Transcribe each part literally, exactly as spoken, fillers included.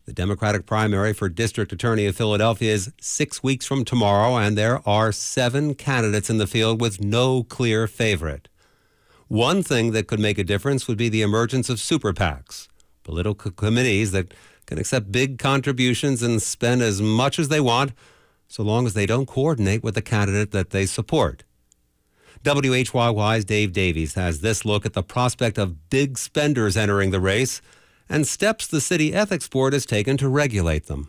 The Democratic primary for District Attorney of Philadelphia is six weeks from tomorrow, and there are seven candidates in the field with no clear favorite. One thing that could make a difference would be the emergence of super PACs, political committees that can accept big contributions and spend as much as they want, so long as they don't coordinate with the candidate that they support. W H Y Y's Dave Davies has this look at the prospect of big spenders entering the race and steps the City Ethics Board has taken to regulate them.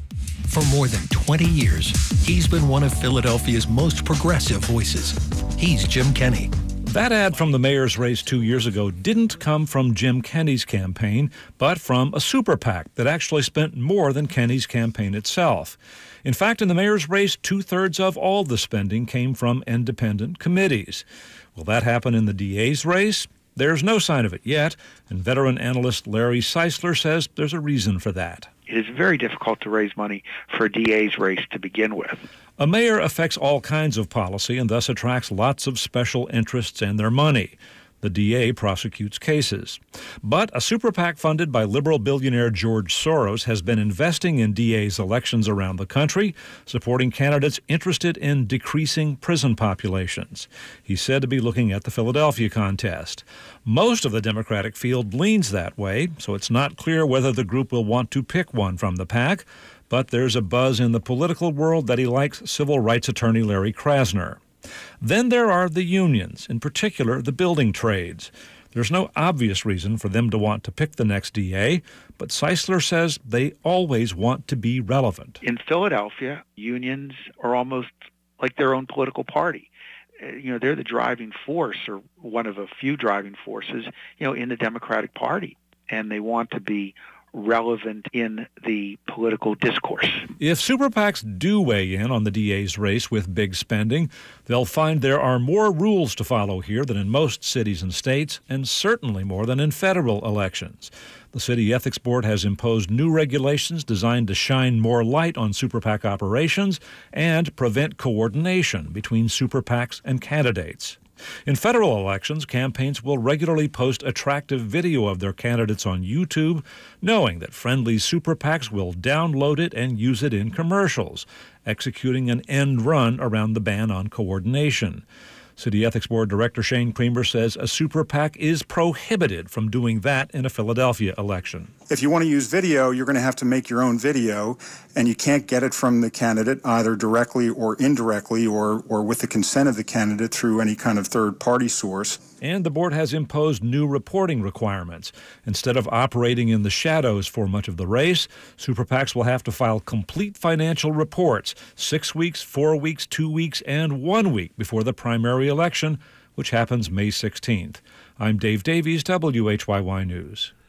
For more than twenty years, he's been one of Philadelphia's most progressive voices. He's Jim Kenney. That ad from the mayor's race two years ago didn't come from Jim Kenney's campaign, but from a super PAC that actually spent more than Kenney's campaign itself. In fact, in the mayor's race, two-thirds of all the spending came from independent committees. Will that happen in the D A's race? There's no sign of it yet, and veteran analyst Larry Seisler says there's a reason for that. It is very difficult to raise money for a D A's race to begin with. A mayor affects all kinds of policy and thus attracts lots of special interests and their money. The D A prosecutes cases. But a super PAC funded by liberal billionaire George Soros has been investing in D A's elections around the country, supporting candidates interested in decreasing prison populations. He's said to be looking at the Philadelphia contest. Most of the Democratic field leans that way, so it's not clear whether the group will want to pick one from the PAC. But there's a buzz in the political world that he likes civil rights attorney Larry Krasner. Then there are the unions, in particular the building trades. There's no obvious reason for them to want to pick the next D A, but Seisler says they always want to be relevant. In Philadelphia, unions are almost like their own political party. You know, they're the driving force, or one of a few driving forces, you know, in the Democratic Party, and they want to be relevant in the political discourse. If super PACs do weigh in on the D A's race with big spending, they'll find there are more rules to follow here than in most cities and states, and certainly more than in federal elections. The City Ethics Board has imposed new regulations designed to shine more light on super PAC operations and prevent coordination between super PACs and candidates. In federal elections, campaigns will regularly post attractive video of their candidates on YouTube, knowing that friendly super PACs will download it and use it in commercials, executing an end run around the ban on coordination. City Ethics Board Director Shane Creamer says a super PAC is prohibited from doing that in a Philadelphia election. If you want to use video, you're going to have to make your own video, and you can't get it from the candidate either directly or indirectly or, or with the consent of the candidate through any kind of third-party source. And the board has imposed new reporting requirements. Instead of operating in the shadows for much of the race, super PACs will have to file complete financial reports six weeks, four weeks, two weeks, and one week before the primary election, which happens May sixteenth. I'm Dave Davies, W H Y Y News.